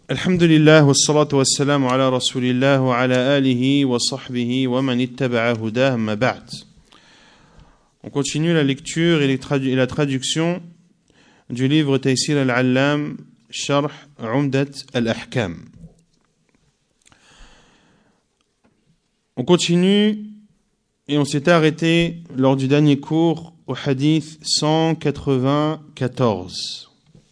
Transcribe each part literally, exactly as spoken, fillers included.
Alhamdulillah, wassalatu wassalamu ala rasulillah wa ala alihi wa sahbihi wa man ittaba'a hudah amma ba'd. On continue la lecture et, les tradu- et la traduction du livre Taysir al-Allam, Sharh Umdat al-Ahkam. On continue et on s'était arrêté lors du dernier cours au hadith cent quatre-vingt-quatorze.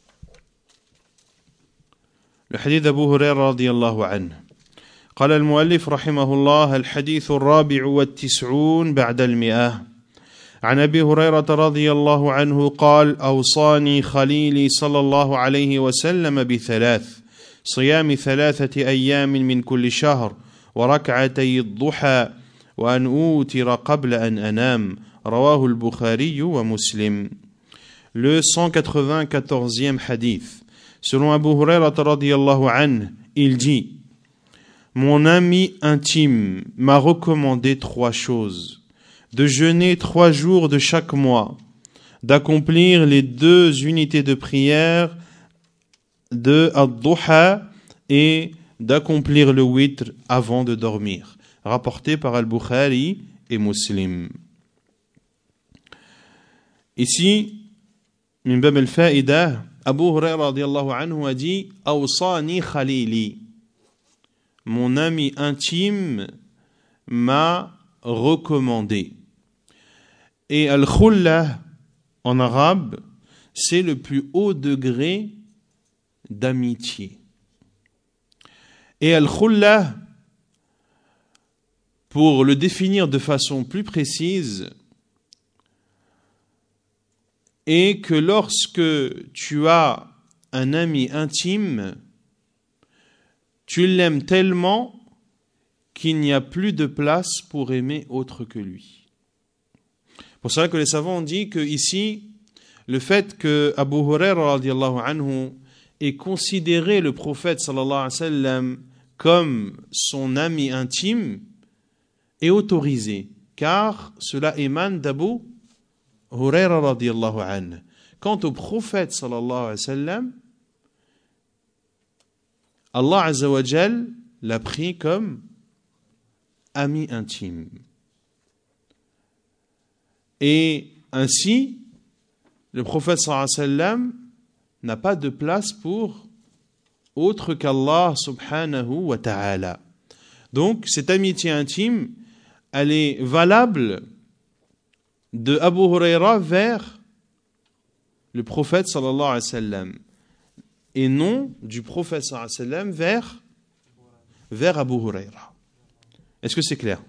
Le hadith d'Abu Huraira radiyallahu anhu. قال المؤلف رحمه الله الحديث الرابع والتسعون بعد المئة عن أبي هريرة رضي الله عنه قال أوصاني خليلي صلى الله عليه وسلم بثلاث صيام ثلاثة أيام من كل شهر وركعتي الضحى وأن أوتر قبل أن أنام رواه البخاري ومسلم. Le cent quatre-vingt-quatorzième hadith. Selon Abu Huraira radiyallahu anhu, il dit: Mon ami intime m'a recommandé trois choses: de jeûner trois jours de chaque mois, d'accomplir les deux unités de prière de Ad-Duha et d'accomplir le witr avant de dormir. Rapporté par Al-Bukhari et Muslim. Ici, min bab al-fa'ida, Abu Huraira radiyallahu anhu a dit Awsani Khalili. Mon ami intime m'a recommandé. Et al-khulla en arabe, c'est le plus haut degré d'amitié. Et al-khulla, pour le définir de façon plus précise, et que lorsque tu as un ami intime, tu l'aimes tellement qu'il n'y a plus de place pour aimer autre que lui. Pour cela que les savants ont dit que ici, le fait que Abu Huraira radiyallahu anhu ait considéré le prophète sallallahu alayhi wa sallam comme son ami intime est autorisé, car cela émane d'Abu Huraira radiyallahu anhu. Quant au prophète sallallahu alayhi wa sallam, Allah azza wa jal l'a pris comme ami intime. Et ainsi, le prophète sallallahu alayhi wa sallam n'a pas de place pour autre qu'Allah subhanahu wa ta'ala. Donc, cette amitié intime, elle est valable de Abu Huraira vers le prophète sallallahu alayhi wa sallam et non du prophète sallallahu alayhi wa sallam vers, vers Abu Huraira. Est-ce que c'est clair?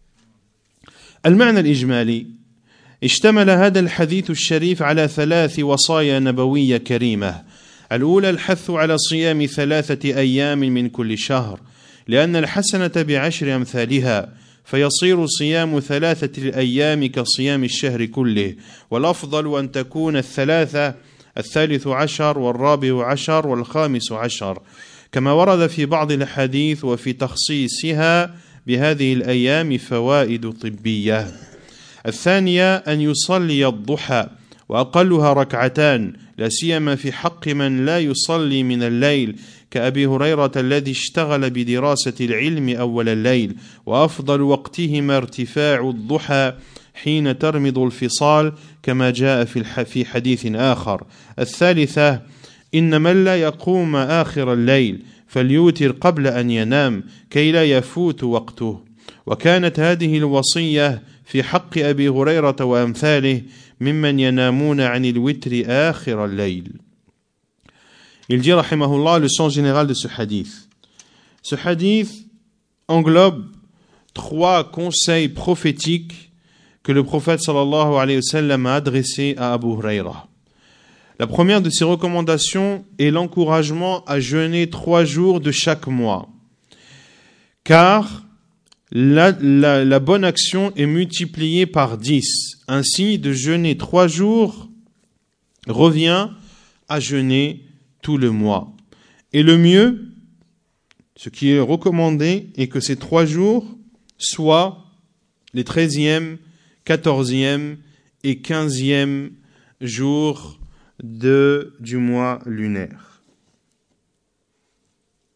المعنى الإجمالي اشتمل هذا الحديث الشريف على ثلاث وصايا نبوية كريمة. الأولى الحث على صيام ثلاثة أيام من كل شهر لأن الحسنة بعشر أمثالها فيصير صيام ثلاثة الأيام كصيام الشهر كله، والأفضل أن تكون الثلاثة الثالث عشر والرابع عشر والخامس عشر، كما ورد في بعض الحديث وفي تخصيصها بهذه الأيام فوائد طبية. الثانية أن يصلي الضحى وأقلها ركعتان، لا سيما في حق من لا يصلي من الليل كأبي هريرة الذي اشتغل بدراسة العلم أول الليل، وأفضل وقتهما ارتفاع الضحى حين ترمض الفصال كما جاء في حديث آخر. الثالثة إن من لا يقوم آخر الليل فليوتر قبل أن ينام كي لا يفوت وقته. وكانت هذه الوصية في حق أبي هريرة وأمثاله ممن ينامون عن الوتر آخر الليل. Il dit, rahimahullah, le sens général de ce hadith. Ce hadith englobe trois conseils prophétiques que le prophète sallallahu alayhi wa sallam a adressés à Abu Huraira. La première de ces recommandations est l'encouragement à jeûner trois jours de chaque mois, car la, la, la bonne action est multipliée par dix. Ainsi, de jeûner trois jours revient à jeûner tout le mois. Et le mieux, ce qui est recommandé, est que ces trois jours soient les treizième, quatorzième et quinzième jours de, du mois lunaire.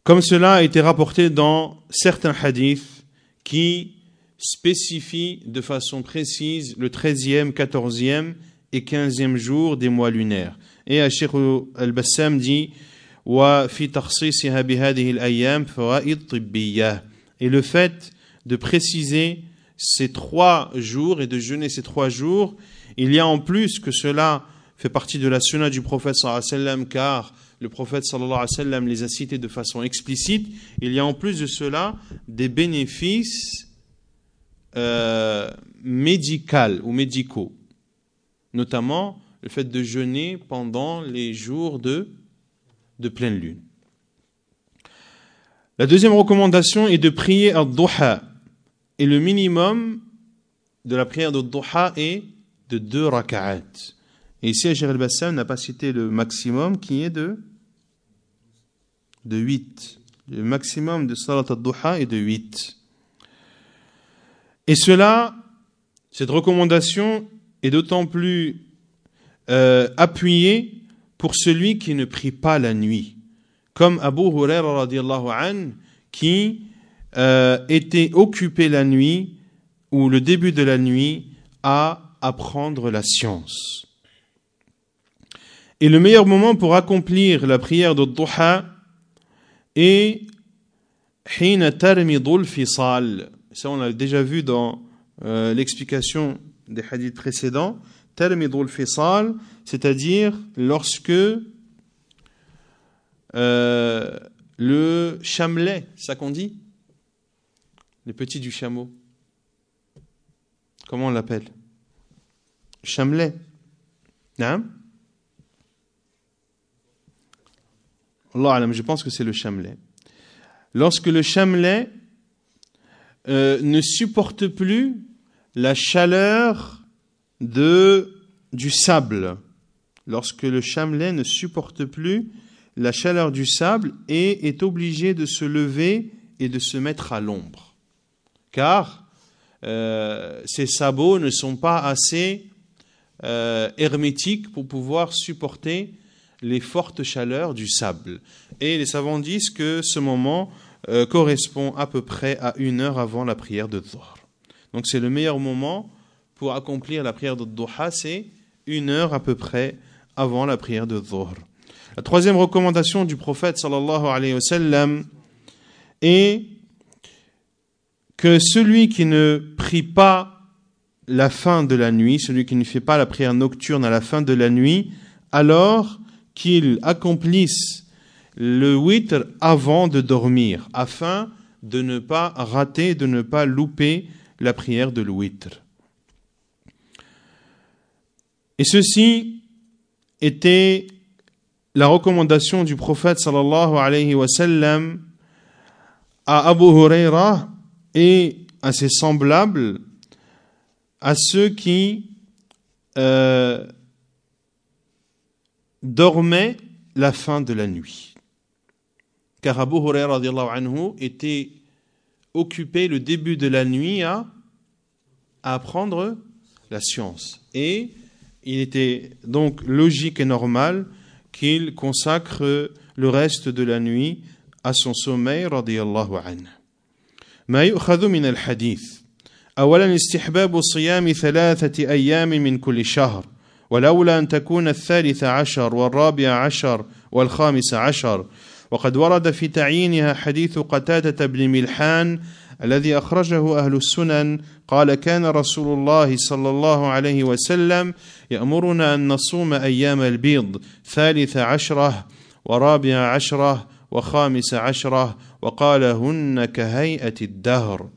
Comme cela a été rapporté dans certains hadiths qui spécifient de façon précise le treizième, quatorzième et quinzième jour des mois lunaires. Et Cheikh Al-Bassam dit wa fi takhsisiha bi hadhihi al-ayyam fawaid tibbiyah. Et le fait de préciser ces trois jours et de jeûner ces trois jours, il y a en plus que cela fait partie de la sunna du prophète sallallahu alayhi wa sallam, car le prophète sallallahu alayhi wa sallam les a cités de façon explicite. Il y a en plus de cela des bénéfices euh, médicaux ou médicaux, notamment le fait de jeûner pendant les jours de, de pleine lune. La deuxième recommandation est de prier ad-duha, et le minimum de la prière ad-duha est de deux raka'at. Et ici, Cheikh Al-Bassam n'a pas cité le maximum qui est de, de huit. Le maximum de salat ad-duha est de huit. Et cela, cette recommandation est d'autant plus euh, appuyée pour celui qui ne prie pas la nuit. Comme Abu Hurayra radiyallahu anhu, qui euh, était occupé la nuit ou le début de la nuit à apprendre la science. Et le meilleur moment pour accomplir la prière de Duha est Hina tarmidul fisal. Ça, on l'a déjà vu dans euh, l'explication des hadiths précédents. Tarmidul fisal, c'est-à-dire lorsque euh, le chamelet, ça qu'on dit, le petit du chameau, comment on l'appelle? Chamelet. Non? Allah alam, je pense que c'est le chamelet. Lorsque le chamelet euh, ne supporte plus la chaleur de, du sable, lorsque le chamelet ne supporte plus la chaleur du sable et est obligé de se lever et de se mettre à l'ombre, car euh, ses sabots ne sont pas assez euh, hermétiques pour pouvoir supporter les fortes chaleurs du sable. Et les savants disent que ce moment euh, correspond à peu près à une heure avant la prière de Dhuhr. Donc c'est le meilleur moment pour accomplir la prière de Dhuha, c'est une heure à peu près avant la prière de Dhuhr. La troisième recommandation du prophète sallallahu alayhi wa sallam est que celui qui ne prie pas la fin de la nuit, celui qui ne fait pas la prière nocturne à la fin de la nuit, alors qu'il accomplisse le witr avant de dormir, afin de ne pas rater, de ne pas louper la prière de le witr. Et ceci était la recommandation du prophète sallallahu alayhi wa sallam à Abu Hurayra et à ses semblables, à ceux qui euh, dormaient la fin de la nuit. Car Abu Hurayra radiyallahu anhu était occupé le début de la nuit à, à apprendre la science. Et il était donc logique et normal qu'il consacre le reste de la nuit à son sommeil radiyallahu anhu. ما يؤخذ من الحديث أولا استحباب الصيام ثلاثة أيام من كل شهر ولولا أن تكون الثالث عشر والرابع عشر والخامس عشر وقد ورد في تعيينها حديث قتادة بن ملحان الذي أخرجه أهل السنن قال كان رسول الله صلى الله عليه وسلم يأمرنا أن نصوم أيام البيض ثالث عشرة ورابع عشرة وخامس عشرة وقال هن كهيئة الدهر.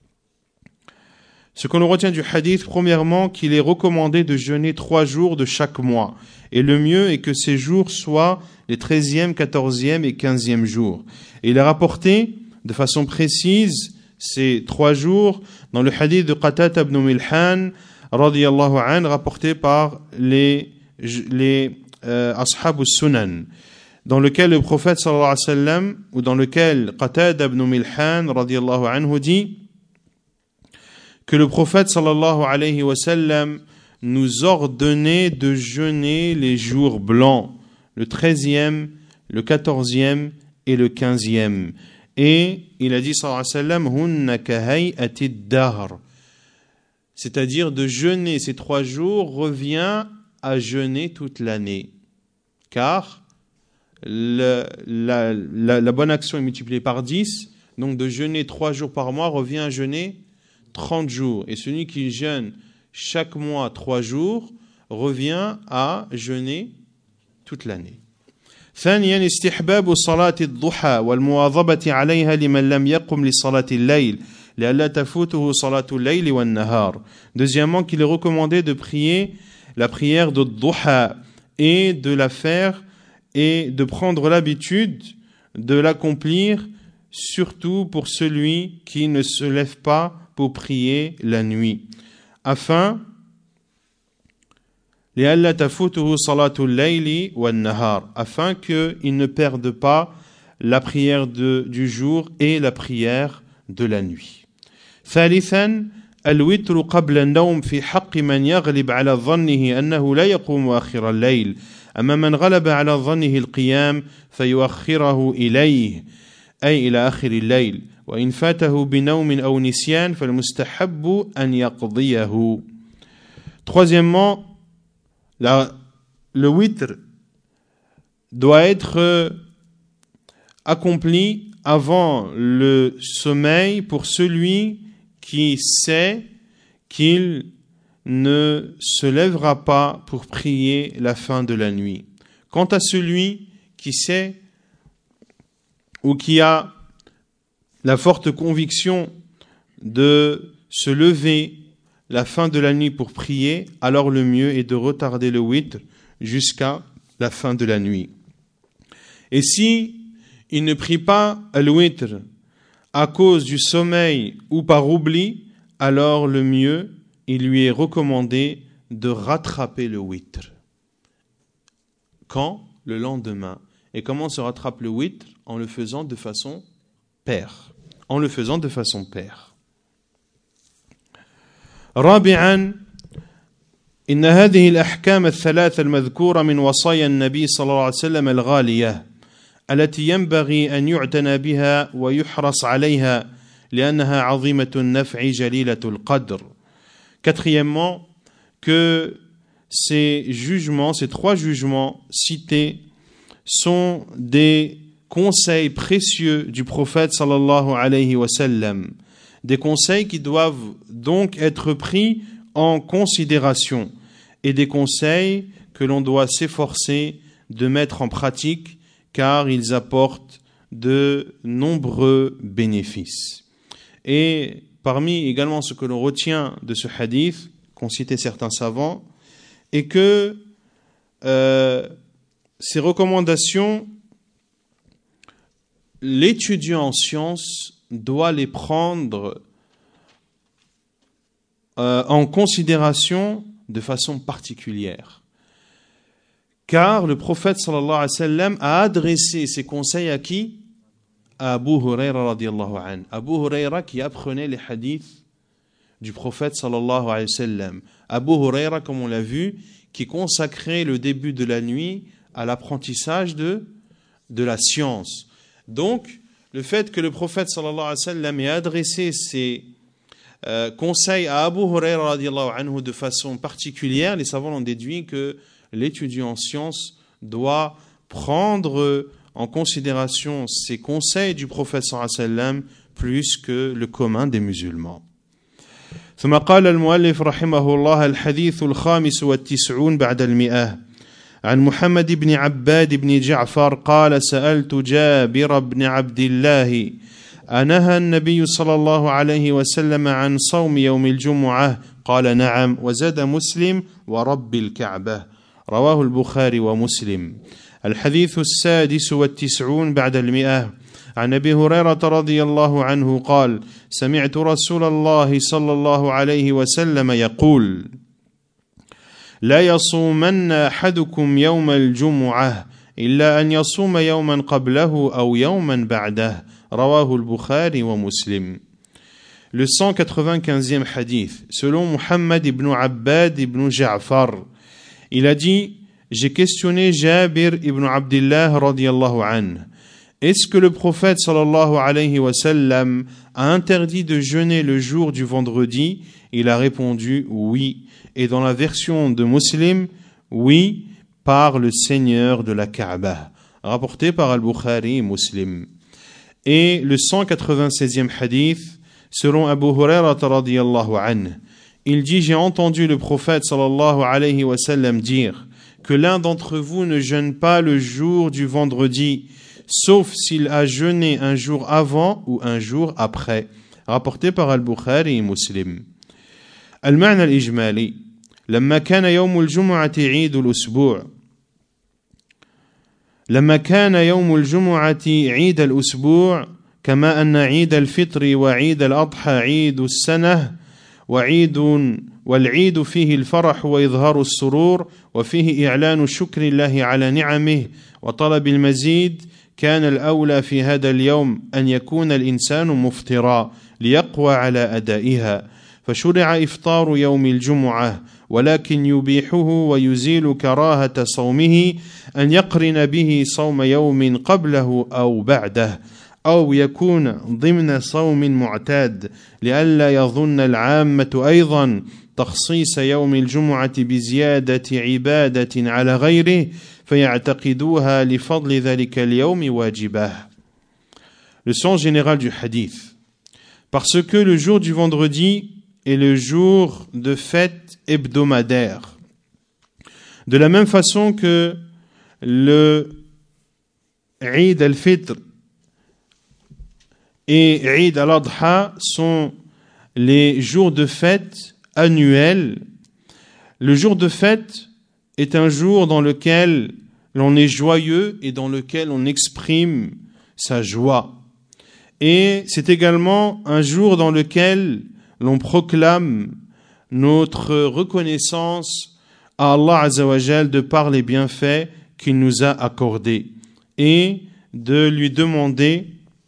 Ce qu'on retient du hadith, premièrement, qu'il est recommandé de jeûner trois jours de chaque mois. Et le mieux est que ces jours soient les treizième, quatorzième et quinzième jours. Et il est rapporté de façon précise ces trois jours dans le hadith de Qatada ibn Milhan, radiyallahu anhu, rapporté par les, les euh, ashab al-sunan, dans lequel le prophète sallallahu alayhi wa sallam, ou dans lequel Qatada ibn Milhan, radiyallahu anhu, dit que le prophète sallallahu alayhi wa sallam nous ordonnait de jeûner les jours blancs, le treizième, le quatorzième et et le quinzième. Et il a dit, sallallahu alayhi wa sallam, hunna kahay'ati ad-dahr. C'est-à-dire de jeûner ces trois jours revient à jeûner toute l'année. Car le, la, la, la bonne action est multipliée par dix, donc de jeûner trois jours par mois revient à jeûner trente jours. Et celui qui jeûne chaque mois trois jours revient à jeûner toute l'année. ثانيا استحباب صلاة الضحى والمواظبة عليها لمن لم يقم لصلاة الليل لئلا تفوته صلاة الليل والنهار. Deuxièmement, qu'il est recommandé de prier la prière de Duha et de la faire et de prendre l'habitude de l'accomplir, surtout pour celui qui ne se lève pas pour prier la nuit, afin لئلا تفوته صلاة الليل والنهار, afin qu'il ne perde pas la prière de, du jour et la prière de la nuit. ثالثا الوتر قبل النوم في حق من يغلب على ظنه أنه لا يقوم آخر الليل أما من غلب على ظنه القيام فيؤخره إليه أي إلى آخر الليل وإن فاته بنوم أو نسيان فالمستحب أن يقضيه. Troisièmement, la, le witr doit être accompli avant le sommeil pour celui qui sait qu'il ne se lèvera pas pour prier la fin de la nuit. Quant à celui qui sait ou qui a la forte conviction de se lever la fin de la nuit pour prier, alors le mieux est de retarder le witr jusqu'à la fin de la nuit. Et si il ne prie pas le witr à cause du sommeil ou par oubli, alors le mieux, il lui est recommandé de rattraper le witr. Quand? Le lendemain. Et comment se rattrape le witr? En le faisant de façon paire. En le faisant de façon paire. رابعا إن هذه الأحكام الثلاثة المذكورة من وصايا النبي صلى الله عليه وسلم الغالية التي ينبغي أن يعتنى بها ويحرص عليها لأنها عظيمة النفع جليلة القدر. Quatrièmement, que ces jugements, ces trois jugements cités sont des conseils précieux du prophète sallallahu alayhi wa sallam, des conseils qui doivent donc être pris en considération et des conseils que l'on doit s'efforcer de mettre en pratique car ils apportent de nombreux bénéfices. Et parmi également ce que l'on retient de ce hadith, qu'ont cité certains savants, est que euh, ces recommandations, l'étudiant en sciences doit les prendre euh, en considération de façon particulière. Car le prophète sallallahu alayhi wa sallam a adressé ses conseils à qui? À Abu Hurayra radiyallahu anhu. Abu Hurayra qui apprenait les hadiths du prophète sallallahu alayhi wa sallam. Abu Hurayra, comme on l'a vu, qui consacrait le début de la nuit à l'apprentissage de, de la science. Donc, le fait que le prophète sallallahu alayhi wa sallam ait adressé ses euh, conseils à Abu Hurayra radiyallahu anhu de façon particulière, les savants ont déduit que l'étudiant en sciences doit prendre en considération ces conseils du prophète sallallahu alayhi wa sallam plus que le commun des musulmans. ثم قال المؤلف رحمه الله الحديث الخامس والتسعون بعد المئة عن محمد بن عباد بن جعفر قال سألت جابر بن عبد الله أنهى النبي صلى الله عليه وسلم عن صوم يوم الجمعة قال نعم وزاد مسلم ورب الكعبة رواه البخاري ومسلم. الحديث السادس والتسعون بعد المئة عن أبي هريرة رضي الله عنه قال سمعت رسول الله صلى الله عليه وسلم يقول لا يصومن أحدكم يوم الجمعة إلا أن يصوم يوما قبله أو يوما بعده رواه البخاري ومسلم. Le cent quatre-vingt-quinzième hadith, selon Muhammad ibn Abbad ibn Ja'far, il a dit: j'ai questionné Jabir ibn Abdillah radiyallahu anhu, est-ce que le prophète sallallahu alayhi wa sallam a interdit de jeûner le jour du vendredi? Il a répondu oui. Et dans la version de Muslim, oui, par le Seigneur de la Kaaba, rapporté par Al-Bukhari et Muslim. Et le cent quatre-vingt-seizième hadith, selon Abu Hurairah radiyallahu anhu, il dit: j'ai entendu le prophète sallallahu alayhi wa sallam dire que l'un d'entre vous ne jeûne pas le jour du vendredi, sauf s'il a jeûné un jour avant ou un jour après, rapporté par Al-Bukhari et Muslim. المعنى الإجمالي: لما كان يوم الجمعة عيد الأسبوع لما كان يوم الجمعة عيد الأسبوع كما أن عيد الفطر وعيد الأضحى عيد السنة وعيد والعيد فيه الفرح وإظهار السرور وفيه إعلان شكر الله على نعمه وطلب المزيد، كان الأولى في هذا اليوم أن يكون الإنسان مفطرا ليقوى على أدائها، فشرع إفطار يوم الجمعة، ولكن يبيحه ويزيل كراهة صومه أن يقرن به صوم يوم قبله أو بعده، أو يكون ضمن صوم معتاد، لئلا يظن العامة أيضا تخصيص يوم الجمعة بزيادة عبادة على غيره فيعتقدوها لفضل ذلك اليوم واجبة. Le sens général du hadith: parce que le jour du vendredi est le jour de fête hebdomadaire, de la même façon que le Eid al-Fitr et Eid al-Adha sont les jours de fête annuels. Le jour de fête est un jour dans lequel l'on est joyeux et dans lequel on exprime sa joie. Et c'est également un jour dans lequel l'on proclame notre reconnaissance à Allah Azza wa Jal de par les bienfaits qu'il nous a accordés et de lui demander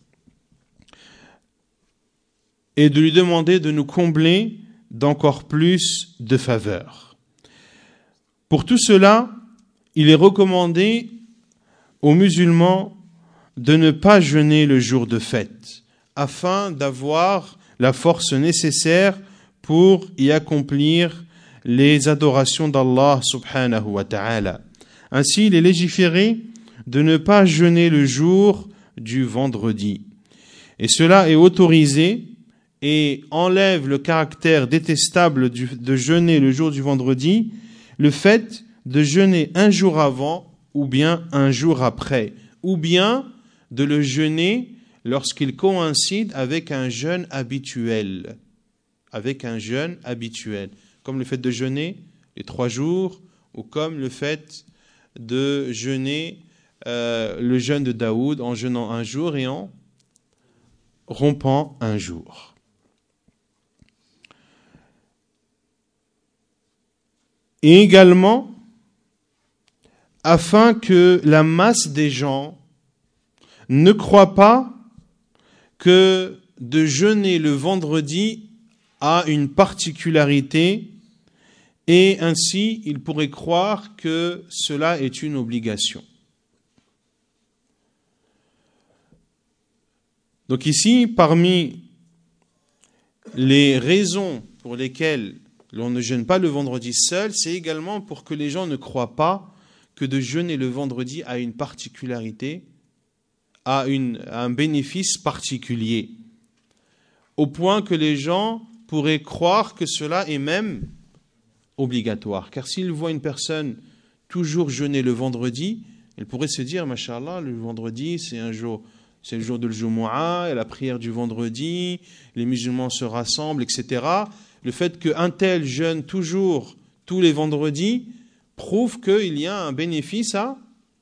et de lui demander de nous combler d'encore plus de faveurs. Pour tout cela, il est recommandé aux musulmans de ne pas jeûner le jour de fête, afin d'avoir la force nécessaire pour y accomplir les adorations d'Allah subhanahu wa ta'ala. Ainsi, il est légiféré de ne pas jeûner le jour du vendredi. Et cela est autorisé et enlève le caractère détestable du, de jeûner le jour du vendredi, le fait de jeûner un jour avant ou bien un jour après, ou bien de le jeûner lorsqu'il coïncide avec un jeûne habituel, avec un jeûne habituel, comme le fait de jeûner les trois jours, ou comme le fait de jeûner euh, le jeûne de Daoud en jeûnant un jour et en rompant un jour. Et également, afin que la masse des gens ne croit pas que de jeûner le vendredi a une particularité et ainsi il pourrait croire que cela est une obligation. Donc ici, parmi les raisons pour lesquelles l'on ne jeûne pas le vendredi seul, c'est également pour que les gens ne croient pas que de jeûner le vendredi a une particularité, a, une, a un bénéfice particulier, au point que les gens pourraient croire que cela est même obligatoire. Car s'ils voient une personne toujours jeûner le vendredi, ils pourraient se dire, Masha'Allah, le vendredi c'est un jour, c'est le jour de l'Jumu'ah, et la prière du vendredi, les musulmans se rassemblent, et cetera. Le fait qu'un tel jeûne toujours tous les vendredis prouve qu'il y a un bénéfice à,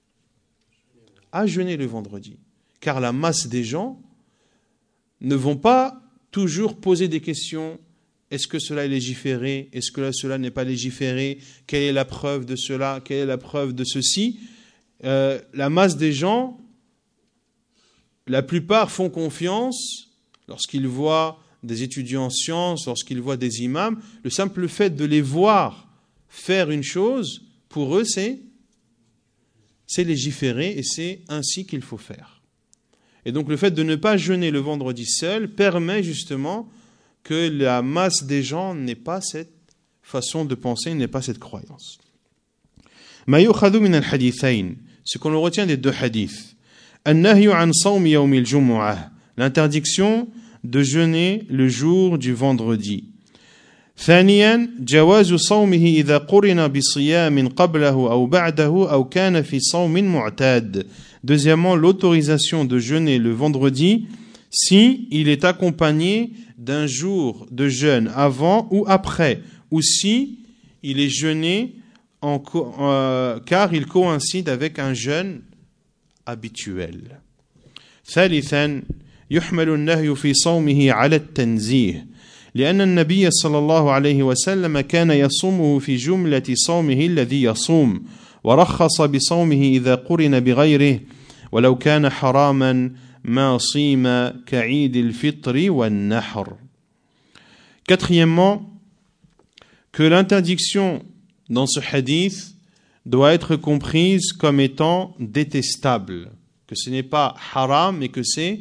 à jeûner le vendredi. Car la masse des gens ne vont pas toujours poser des questions. Est-ce que cela est légiféré? Est-ce que cela n'est pas légiféré? Quelle est la preuve de cela? Quelle est la preuve de ceci? euh, La masse des gens, la plupart font confiance lorsqu'ils voient des étudiants en sciences, lorsqu'ils voient des imams. Le simple fait de les voir faire une chose, pour eux, c'est, c'est légiféré et c'est ainsi qu'il faut faire. Et donc le fait de ne pas jeûner le vendredi seul permet justement que la masse des gens n'ait pas cette façon de penser, n'ait pas cette croyance. Ma yukhadhu min al-hadithayn, ce qu'on retient des deux hadiths. An-nahyu an sawm yawm al-jumu'ah, l'interdiction de jeûner le jour du vendredi. ثانيا جواز صومه إذا قرن بصيام قبله أو بعده أو كان في صوم معتاد. Deuxièmement, l'autorisation de jeûner le vendredi si il est accompagné d'un jour de jeûne avant ou après, ou si il est jeûné en, euh, car il coïncide avec un jeûne habituel. ثالثا يحمل النهي في صومه على التنزيه لأن النبي صلى الله عليه وسلم كان يصومه في جملة صومه الذي يصوم ورخص بصومه إذا قرن بغيره ولو كان حراما ما صيم كعيد الفطر والنحر. Quatrièmement, que l'interdiction dans ce hadith doit être comprise comme étant détestable, que ce n'est pas haram mais que c'est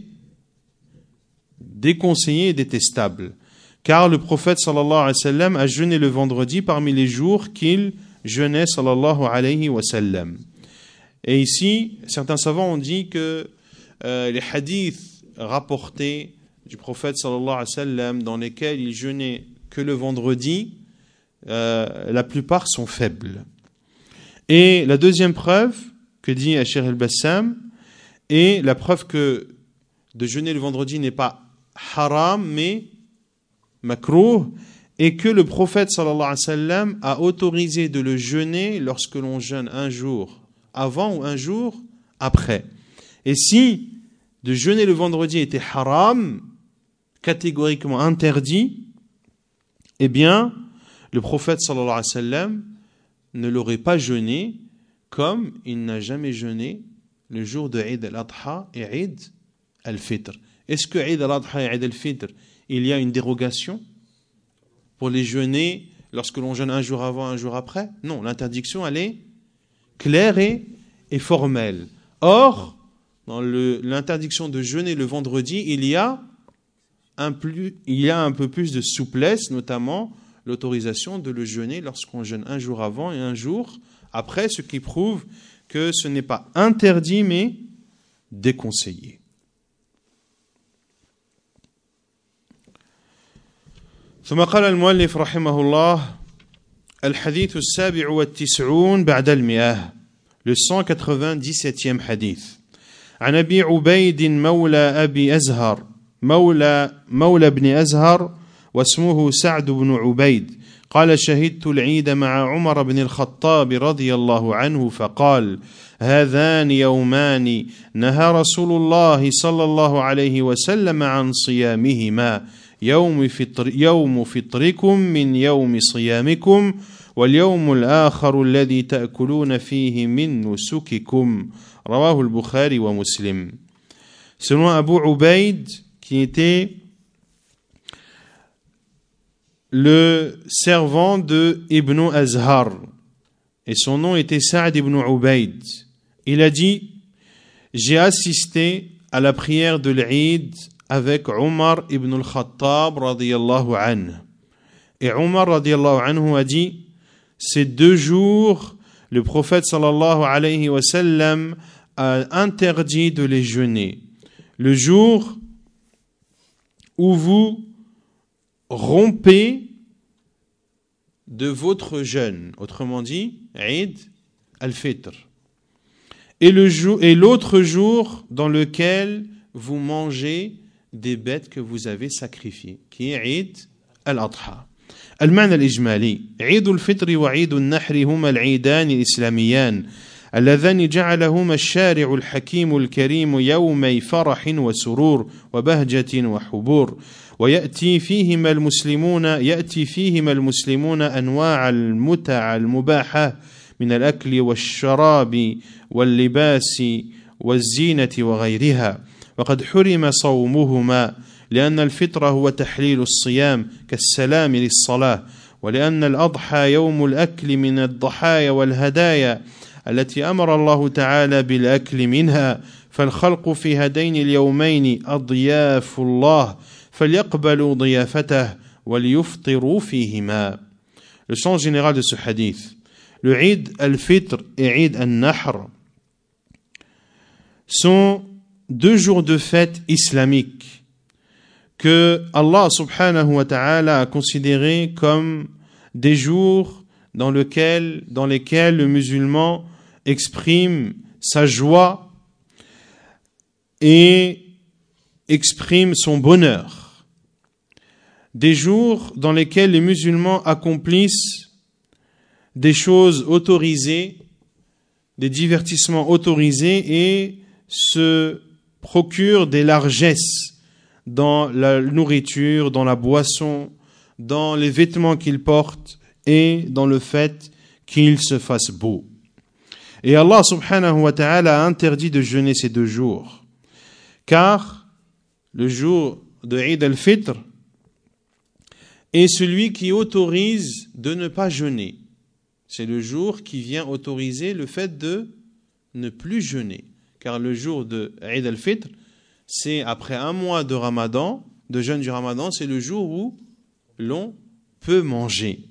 déconseillé et détestable. Car le prophète sallallahu alayhi wa sallam a jeûné le vendredi parmi les jours qu'il jeûnait sallallahu alayhi wa sallam. Et ici, certains savants ont dit que euh, les hadiths rapportés du prophète sallallahu alayhi wa sallam dans lesquels il jeûnait que le vendredi, euh, la plupart sont faibles. Et la deuxième preuve que dit Cheikh El-Bassam est la preuve que de jeûner le vendredi n'est pas haram mais makrouh, et que le prophète sallallahu alayhi wa sallam a autorisé de le jeûner lorsque l'on jeûne un jour avant ou un jour après. Et si de jeûner le vendredi était haram, catégoriquement interdit, eh bien, le prophète sallallahu alayhi wa sallam ne l'aurait pas jeûné comme il n'a jamais jeûné le jour de Eid al-Adha et Eid al-Fitr. Est-ce que Eid al-Adha et Eid al-Fitr, il y a une dérogation pour les jeûner lorsque l'on jeûne un jour avant, un jour après? Non, l'interdiction, elle est claire et, et formelle. Or, dans le, l'interdiction de jeûner le vendredi, il y a un, plus, il y a un peu plus de souplesse, notamment l'autorisation de le jeûner lorsqu'on jeûne un jour avant et un jour après, ce qui prouve que ce n'est pas interdit, mais déconseillé. ثم قال المؤلف رحمه الله الحديث السابع والتسعون بعد المئة le cent quatre-vingt-dix-septième حديث عن أبي عبيد مولى أبي أزهر مولى مولى ابن أزهر واسمه سعد بن عبيد قال شهدت العيد مع عمر بن الخطاب رضي الله عنه فقال هذان يومان نهى رسول الله صلى الله عليه وسلم عن صيامهما يوم فطر يوم فطركم من يوم صيامكم واليوم الآخر الذي تأكلون فيه من نسككم رواه البخاري ومسلم. Selon Abu Ubaid, qui était le servant de Ibn Azhar, et son nom était Sa'd ibn Ubaid, il a dit: j'ai assisté à la prière de l'Eid avec Omar ibn al-Khattab radiyallahu anhu. Et Omar radiyallahu anhu a dit: ces deux jours, le prophète sallallahu alayhi wa sallam a interdit de les jeûner. Le jour où vous rompez de votre jeûne, autrement dit, Eid al-Fitr. Et, le jour, et l'autre jour dans lequel vous mangez des bêtes que vous avez sacrifiées, qui est Eid al-Adha. المعنى الإجمالي عيد الفطر وعيد النحر هما العيدان الإسلاميان اللذان جعلهما الشارع الحكيم الكريم يومي فرح وسرور وبهجة وحبور ويأتي فيهما المسلمون يأتي فيهما المسلمون أنواع المتع المباحة من الأكل والشراب واللباس والزينة وغيرها وقد حرم صومهما لأن الفطر هو تحليل الصيام كالسلام للصلاة ولأن الأضحى يوم الأكل من الضحايا والهدايا التي أمر الله تعالى بالأكل منها فالخلق في هذين اليومين أضياف الله فليقبلوا ضيافته وليفطروا فيهما. Le sens général de ce hadith. Le Eid al-Fitr et Eid al-Nahr sont deux jours de fête islamiques que Allah subhanahu wa ta'ala a considérés comme des jours dans lesquels, dans lesquels le musulman exprime sa joie et exprime son bonheur. Des jours dans lesquels les musulmans accomplissent des choses autorisées, des divertissements autorisés et se procurent des largesses dans la nourriture, dans la boisson, dans les vêtements qu'ils portent et dans le fait qu'il se fasse beau. Et Allah subhanahu wa ta'ala a interdit de jeûner ces deux jours, car le jour de Eid al-Fitr est celui qui autorise de ne pas jeûner. C'est le jour qui vient autoriser le fait de ne plus jeûner, car le jour de Eid al-Fitr, c'est après un mois de Ramadan, de jeûne du Ramadan, c'est le jour où l'on peut manger.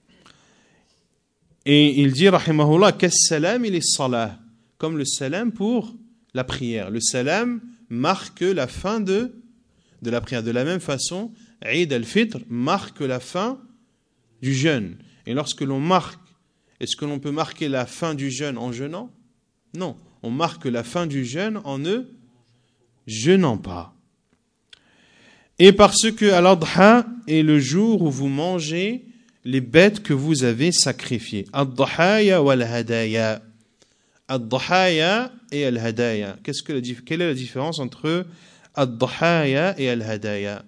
Et il dit, rahimahullah, qu'as-salam il est salah, comme le salam pour la prière. Le salam marque la fin de, de la prière. De la même façon, Eid al-Fitr marque la fin du jeûne. Et lorsque l'on marque, est-ce que l'on peut marquer la fin du jeûne en jeûnant? Non, on marque la fin du jeûne en ne jeûnant pas. Et parce que Al-Adha est le jour où vous mangez les bêtes que vous avez sacrifiées. Ad-Dahaya wal-Hadaya. Ad-Dahaya et Al-Hadaya. Qu'est-ce que la, quelle est la différence entre Ad-Dahaya et Al-Hadaya?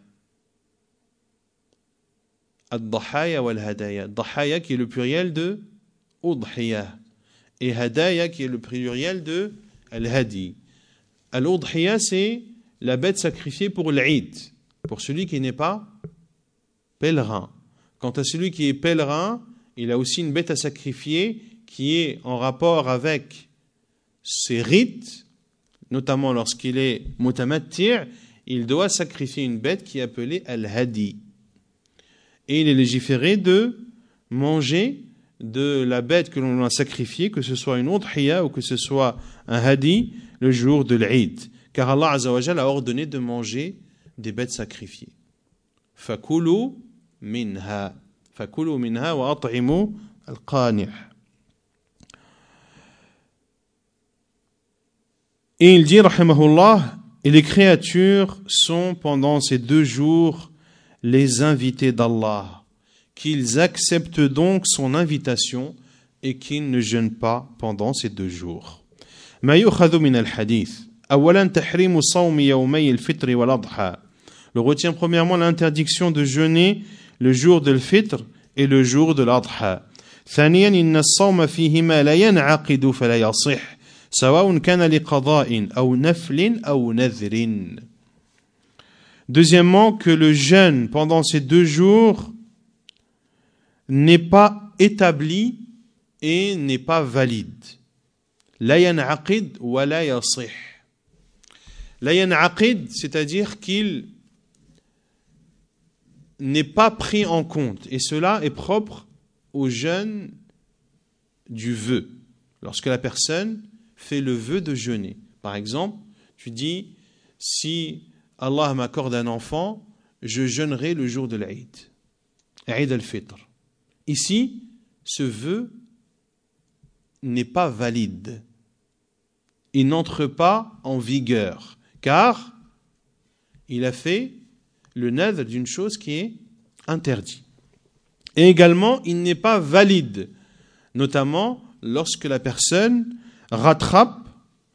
Ad-Dahaya wal-Hadaya. Dahaya qui est le pluriel de Udhiya. Et Hadaya qui est le pluriel de Al-Hadi. Al-Udhiya, c'est la bête sacrifiée pour l'Eid, pour celui qui n'est pas pèlerin. Quant à celui qui est pèlerin, il a aussi une bête à sacrifier qui est en rapport avec ses rites, notamment lorsqu'il est mutamattir, il doit sacrifier une bête qui est appelée Al-Hadi. Et il est légiféré de manger de la bête que l'on a sacrifiée, que ce soit une udhiya ou que ce soit un hadi, le jour de l'Eid. Car Allah Azza wa Jalla a ordonné de manger des bêtes sacrifiées. Fakulu minha. Fakulu minha wa at'imu al-qani'. Et il dit, rahimahullah, et les créatures sont pendant ces deux jours les invités d'Allah, qu'ils acceptent donc son invitation et qu'ils ne jeûnent pas pendant ces deux jours. ما يؤخذ من الحديث أولا تحريم صوم يومي الفطر والأضحى. Le retient premièrement l'interdiction de jeûner le jour de l'Fitr et le jour de l'Adha. ثانيا إن الصوم فيهما لا ينعقد فلا يصح سواء كان لقضاء أو نفل أو نذر. Deuxièmement, que le jeûne pendant ces deux jours n'est pas établi et n'est pas valide. La yan'aqid wa la yasih. La yan'aqid, c'est-à-dire qu'il n'est pas pris en compte. Et cela est propre au jeûne du vœu. Lorsque la personne fait le vœu de jeûner. Par exemple, tu dis, si Allah m'accorde un enfant, je jeûnerai le jour de l'Eid. Eid al-Fitr. Ici, ce vœu n'est pas valide. Il n'entre pas en vigueur, car il a fait le nadr d'une chose qui est interdite. Et également, il n'est pas valide, notamment lorsque la personne rattrape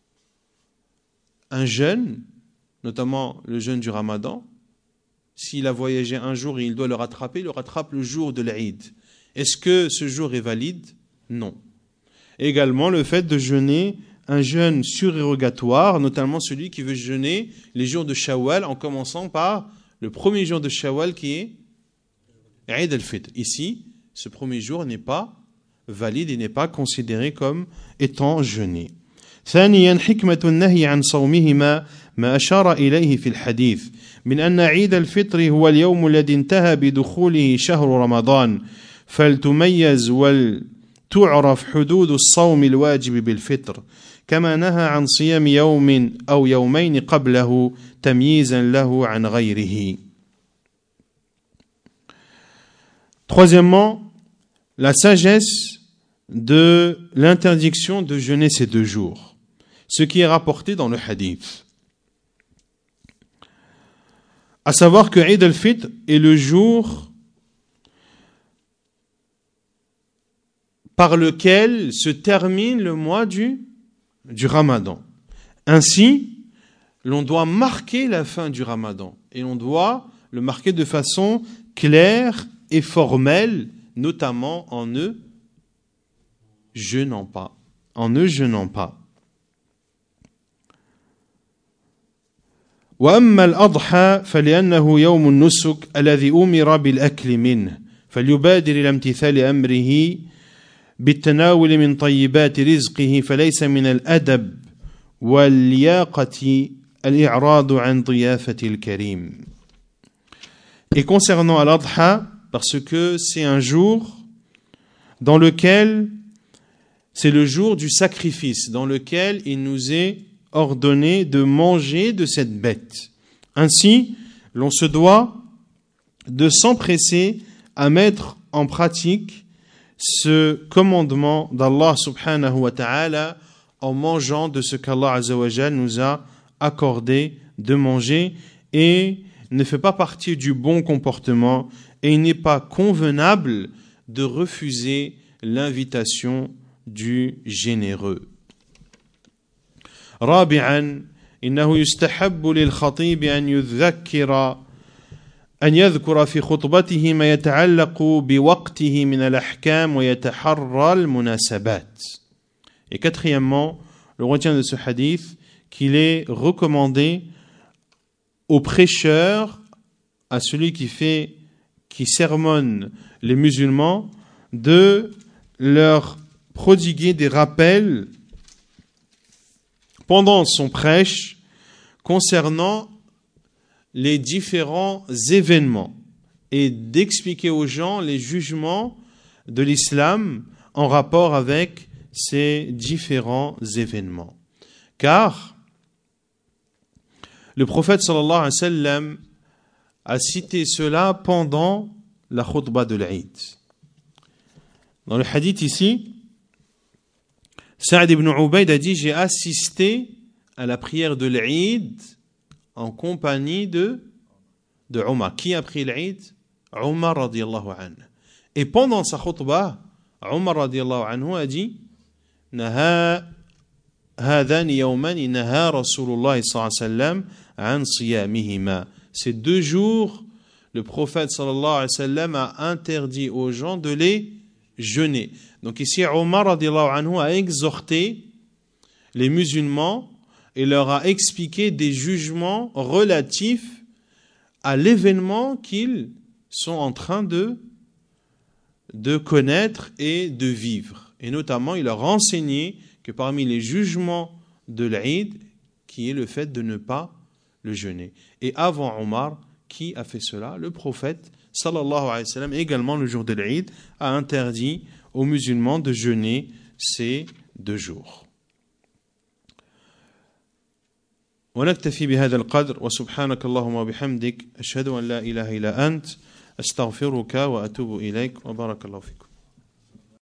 un jeûne, notamment le jeûne du Ramadan. S'il a voyagé un jour et il doit le rattraper, il le rattrape le jour de l'Eid. Est-ce que ce jour est valide? Non. Également, le fait de jeûner un jeûne surérogatoire, notamment celui qui veut jeûner les jours de Shawwal, en commençant par le premier jour de Shawwal qui est Eid al-Fitr. Ici, ce premier jour n'est pas valide et n'est pas considéré comme étant jeûné. ثانيا حكمة النهي عن صومهما ما أشار إليه في الحديث من أن عيد الفطر هو اليوم الذي انتهى بدخوله شهر رمضان فلتميز ولتعرف حدود الصوم الواجب بالفطر كما نهى عن صيام يوم أو يومين قبله تمييزا له عن غيره. Troisièmement, la sagesse de l'interdiction de jeûner ces deux jours, ce qui est rapporté dans le hadith. À savoir que Eid al-Fitr est le jour par lequel se termine le mois du, du Ramadan. Ainsi, l'on doit marquer la fin du Ramadan et on doit le marquer de façon claire et formelle, notamment en ne jeûnant pas. En ne jeûnant pas. وأما الأضحى فلأنه يوم النسك الذي أمر بالأكل منه فليبادر إلى امتثال أمره بالتناول من طيبات رزقه فليس من الأدب واللياقة الإعراض عن ضيافة الكريم. Et concernant Al-Adha, parce que c'est un jour dans lequel c'est le jour du sacrifice, dans lequel il nous est ordonné de manger de cette bête. Ainsi, l'on se doit de s'empresser à mettre en pratique ce commandement d'Allah subhanahu wa ta'ala en mangeant de ce qu'Allah azza wa jal nous a accordé de manger et ne fait pas partie du bon comportement et il n'est pas convenable de refuser l'invitation du généreux. رابعا إنه يستحب للخطيب أن يذكر أن يذكر في خطبته ما يتعلق بوقته من الأحكام ويتحرى المناسبات. Et quatrièmement, le retient de ce hadith qu'il est recommandé au prêcheur, à celui qui fait, qui sermonne les musulmans, de leur prodiguer des rappels pendant son prêche concernant les différents événements et d'expliquer aux gens les jugements de l'islam en rapport avec ces différents événements. Car le prophète sallallahu alayhi wa sallam a cité cela pendant la khutbah de l'Aïd. Dans le hadith ici, Sa'd ibn Ubayd a dit « J'ai assisté à la prière de l'Aïd en compagnie de, de Omar. » Qui a pris l'Aïd? Omar radiyallahu anhu. Et pendant sa khutbah, Omar radiyallahu anhu a dit « Naha hadani yawmani naha Rasulullah sallallahu alayhi wa sallam an siyamihima. » Ces deux jours, le prophète sallallahu alayhi wa sallam a interdit aux gens de les jeûner. Donc ici, Omar radiyallahu anhu a exhorté les musulmans et leur a expliqué des jugements relatifs à l'événement qu'ils sont en train de, de connaître et de vivre. Et notamment, il leur a enseigné que parmi les jugements de l'Aïd, qui est le fait de ne pas le jeûner. Et avant Omar, qui a fait cela? Le prophète sallallahu alayhi wa sallam, également le jour de l'Aïd, a interdit aux musulmans de jeûner ces deux jours. ونكتفي بهذا القدر وسبحانك اللهم وبحمدك أشهد أن لا إله إلا أنت أستغفرك وأتوب إليك وبارك الله فيكم.